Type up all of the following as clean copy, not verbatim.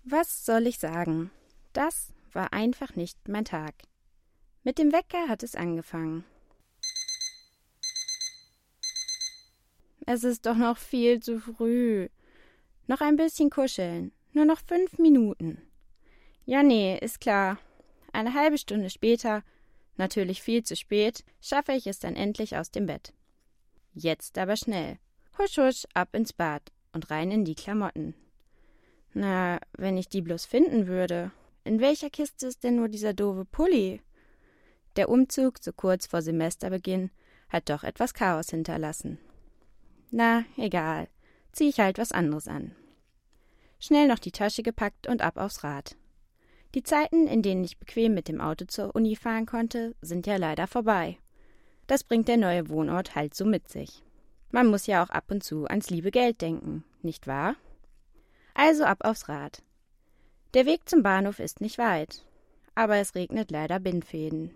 Was soll ich sagen? Das war einfach nicht mein Tag. Mit dem Wecker hat es angefangen. Es ist doch noch viel zu früh. Noch ein bisschen kuscheln. Nur noch 5 Minuten. Ja, nee, ist klar. Eine halbe Stunde später, natürlich viel zu spät, schaffe ich es dann endlich aus dem Bett. Jetzt aber schnell. Husch, husch, ab ins Bad und rein in die Klamotten. Na, wenn ich die bloß finden würde. In welcher Kiste ist denn nur dieser doofe Pulli? Der Umzug so kurz vor Semesterbeginn hat doch etwas Chaos hinterlassen. Na, egal. Zieh ich halt was anderes an. Schnell noch die Tasche gepackt und ab aufs Rad. Die Zeiten, in denen ich bequem mit dem Auto zur Uni fahren konnte, sind ja leider vorbei. Das bringt der neue Wohnort halt so mit sich. Man muss ja auch ab und zu ans liebe Geld denken, nicht wahr? Also ab aufs Rad. Der Weg zum Bahnhof ist nicht weit, aber es regnet leider Bindfäden.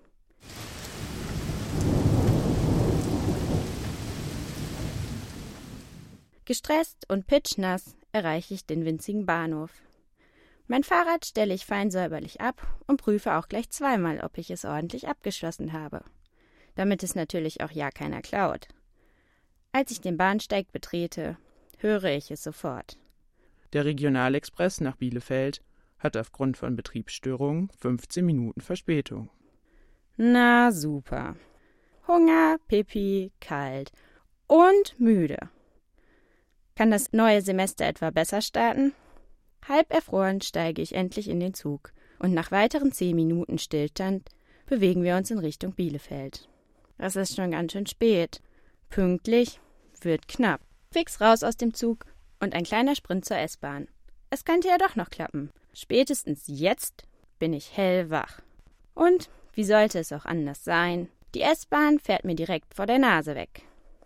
Gestresst und pitschnass erreiche ich den winzigen Bahnhof. Mein Fahrrad stelle ich fein säuberlich ab und prüfe auch gleich zweimal, ob ich es ordentlich abgeschlossen habe, damit es natürlich auch ja keiner klaut. Als ich den Bahnsteig betrete, höre ich es sofort. Der Regionalexpress nach Bielefeld hat aufgrund von Betriebsstörungen 15 Minuten Verspätung. Na super. Hunger, Pipi, kalt und müde. Kann das neue Semester etwa besser starten? Halb erfroren steige ich endlich in den Zug und nach weiteren 10 Minuten Stillstand bewegen wir uns in Richtung Bielefeld. Es ist schon ganz schön spät. Pünktlich wird knapp. Fix raus aus dem Zug und ein kleiner Sprint zur S-Bahn. Es könnte ja doch noch klappen. Spätestens jetzt bin ich hellwach. Und wie sollte es auch anders sein? Die S-Bahn fährt mir direkt vor der Nase weg.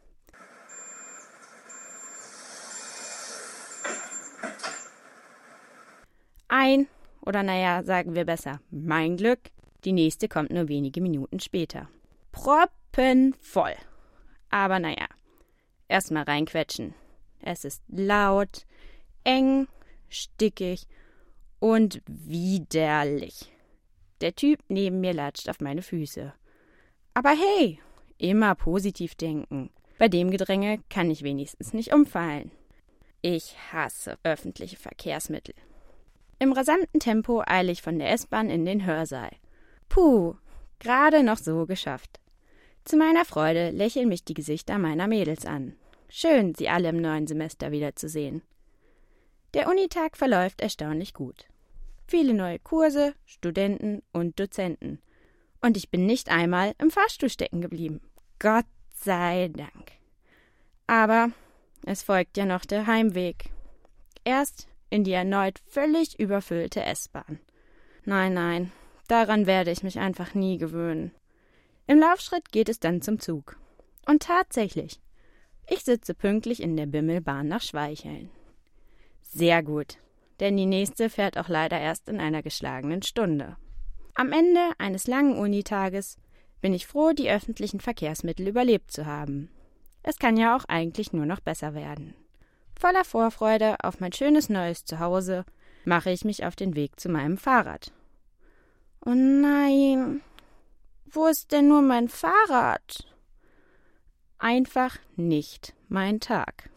Sagen wir besser, mein Glück, die nächste kommt nur wenige Minuten später. Proppenvoll. Aber erstmal reinquetschen. Es ist laut, eng, stickig und widerlich. Der Typ neben mir latscht auf meine Füße. Aber hey, immer positiv denken. Bei dem Gedränge kann ich wenigstens nicht umfallen. Ich hasse öffentliche Verkehrsmittel. Im rasanten Tempo eile ich von der S-Bahn in den Hörsaal. Puh, gerade noch so geschafft. Zu meiner Freude lächeln mich die Gesichter meiner Mädels an. Schön, sie alle im neuen Semester wiederzusehen. Der Unitag verläuft erstaunlich gut. Viele neue Kurse, Studenten und Dozenten. Und ich bin nicht einmal im Fahrstuhl stecken geblieben. Gott sei Dank. Aber es folgt ja noch der Heimweg. Erst in die erneut völlig überfüllte S-Bahn. Nein, daran werde ich mich einfach nie gewöhnen. Im Laufschritt geht es dann zum Zug. Und tatsächlich, ich sitze pünktlich in der Bimmelbahn nach Schweicheln. Sehr gut, denn die nächste fährt auch leider erst in einer geschlagenen Stunde. Am Ende eines langen Unitages bin ich froh, die öffentlichen Verkehrsmittel überlebt zu haben. Es kann ja auch eigentlich nur noch besser werden. Voller Vorfreude auf mein schönes neues Zuhause mache ich mich auf den Weg zu meinem Fahrrad. Oh nein, wo ist denn nur mein Fahrrad? Einfach nicht mein Tag.